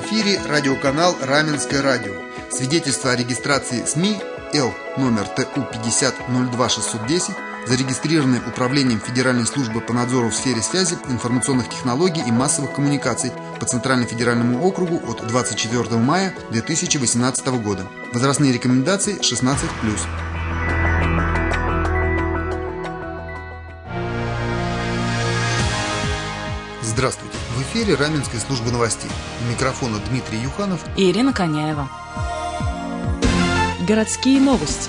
В эфире радиоканал «Раменское радио». Свидетельство о регистрации СМИ Л номер ТУ 50 02 610, зарегистрированное Управлением Федеральной службы по надзору в сфере связи, информационных технологий и массовых коммуникаций по Центральному федеральному округу от 24 мая 2018 года. Возрастные рекомендации 16+. Здравствуйте! В эфире Раменской службы новостей. У микрофона Дмитрий Юханов и Ирина Коняева. Городские новости.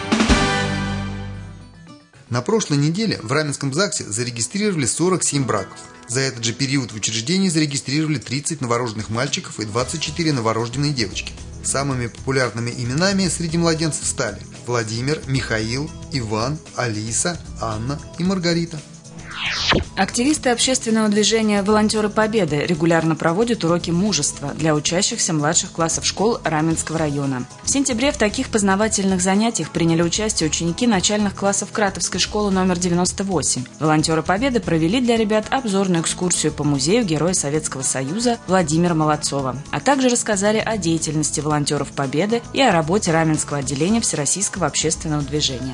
На прошлой неделе в Раменском ЗАГСе зарегистрировали 47 браков. За этот же период в учреждении зарегистрировали 30 новорожденных мальчиков и 24 новорожденные девочки. Самыми популярными именами среди младенцев стали Владимир, Михаил, Иван, Алиса, Анна и Маргарита. Активисты общественного движения «Волонтеры Победы» регулярно проводят уроки мужества для учащихся младших классов школ Раменского района. В сентябре в таких познавательных занятиях приняли участие ученики начальных классов Кратовской школы номер 98. «Волонтеры Победы» провели для ребят обзорную экскурсию по музею Героя Советского Союза Владимира Молодцова, а также рассказали о деятельности волонтеров Победы и о работе Раменского отделения Всероссийского общественного движения.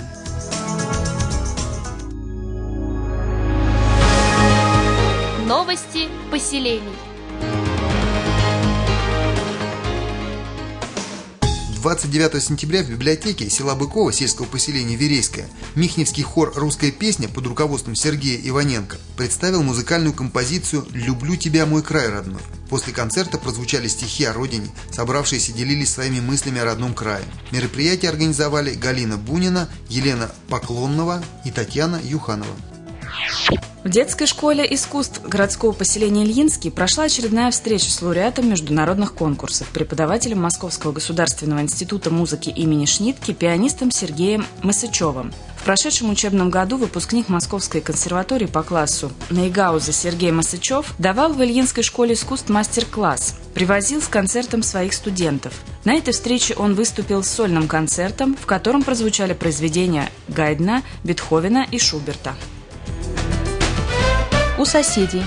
Новости поселений. 29 сентября в библиотеке села Быково сельского поселения Верейское Михневский хор «Русская песня» под руководством Сергея Иваненко представил музыкальную композицию «Люблю тебя, мой край родной». После концерта прозвучали стихи о родине, собравшиеся делились своими мыслями о родном крае. Мероприятие организовали Галина Бунина, Елена Поклоннова и Татьяна Юханова. В детской школе искусств городского поселения Ильинский прошла очередная встреча с лауреатом международных конкурсов, преподавателем Московского государственного института музыки имени Шнитке, пианистом Сергеем Масычевым. В прошедшем учебном году выпускник Московской консерватории по классу Нейгауза Сергей Масычев давал в Ильинской школе искусств мастер-класс, привозил с концертом своих студентов. На этой встрече он выступил с сольным концертом, в котором прозвучали произведения Гайдна, Бетховена и Шуберта. У соседей.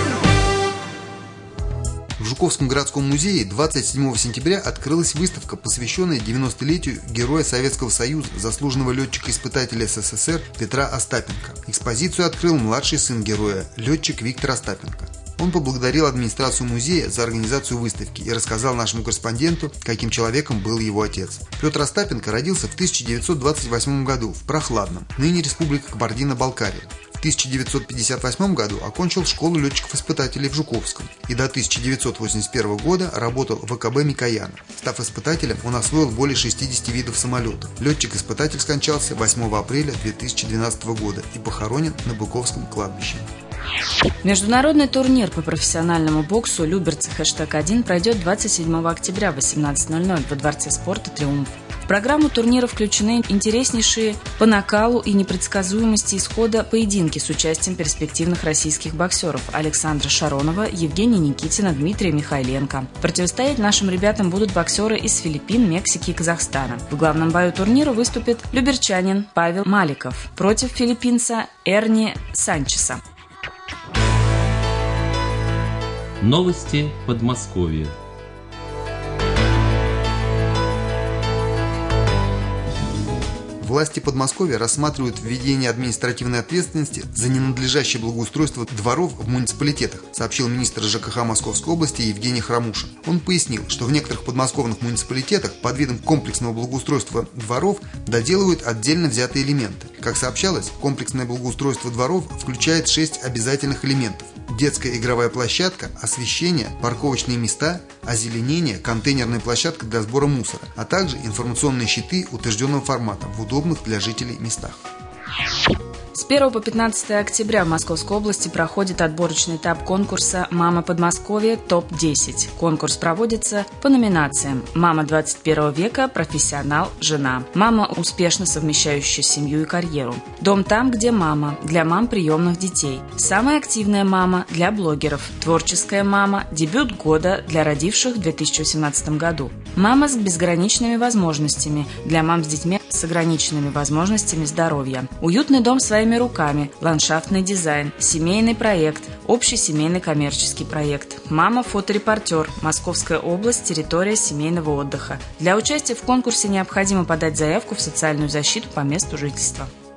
В Жуковском городском музее 27 сентября открылась выставка, посвященная 90-летию Героя Советского Союза, заслуженного летчика-испытателя СССР Петра Остапенко. Экспозицию открыл младший сын героя, летчик Виктор Остапенко. Он поблагодарил администрацию музея за организацию выставки и рассказал нашему корреспонденту, каким человеком был его отец. Петр Остапенко родился в 1928 году в Прохладном, ныне Республика Кабардино-Балкария. В 1958 году окончил школу летчиков-испытателей в Жуковском и до 1981 года работал в ВКБ Микояна. Став испытателем, он освоил более 60 видов самолетов. Летчик-испытатель скончался 8 апреля 2012 года и похоронен на Быковском кладбище. Международный турнир по профессиональному боксу «Люберцы #1» пройдет 27 октября в 18:00 во Дворце спорта «Триумф». В программу турнира включены интереснейшие по накалу и непредсказуемости исхода поединки с участием перспективных российских боксеров Александра Шаронова, Евгения Никитина, Дмитрия Михайленко. Противостоять нашим ребятам будут боксеры из Филиппин, Мексики и Казахстана. В главном бою турнира выступит люберчанин Павел Маликов против филиппинца Эрни Санчеса. Новости Подмосковья. Власти Подмосковья рассматривают введение административной ответственности за ненадлежащее благоустройство дворов в муниципалитетах, сообщил министр ЖКХ Московской области Евгений Хромушин. Он пояснил, что в некоторых подмосковных муниципалитетах под видом комплексного благоустройства дворов доделывают отдельно взятые элементы. Как сообщалось, комплексное благоустройство дворов включает 6 обязательных элементов: детская игровая площадка, освещение, парковочные места, озеленение, контейнерная площадка для сбора мусора, а также информационные щиты утвержденного формата в удобных для жителей местах. С 1 по 15 октября в Московской области проходит отборочный этап конкурса «Мама Подмосковья. ТОП-10». Конкурс проводится по номинациям: «Мама 21 века. Профессионал. Жена». «Мама, успешно совмещающая семью и карьеру». «Дом там, где мама» для мам приемных детей. «Самая активная мама» для блогеров. «Творческая мама». Дебют года для родивших в 2018 году. «Мама с безграничными возможностями» для мам с детьми с ограниченными возможностями здоровья. «Уютный дом своими своими руками, ландшафтный дизайн, семейный проект, общий семейный коммерческий проект. Мама – фоторепортер, Московская область, территория семейного отдыха. Для участия в конкурсе необходимо подать заявку в социальную защиту по месту жительства.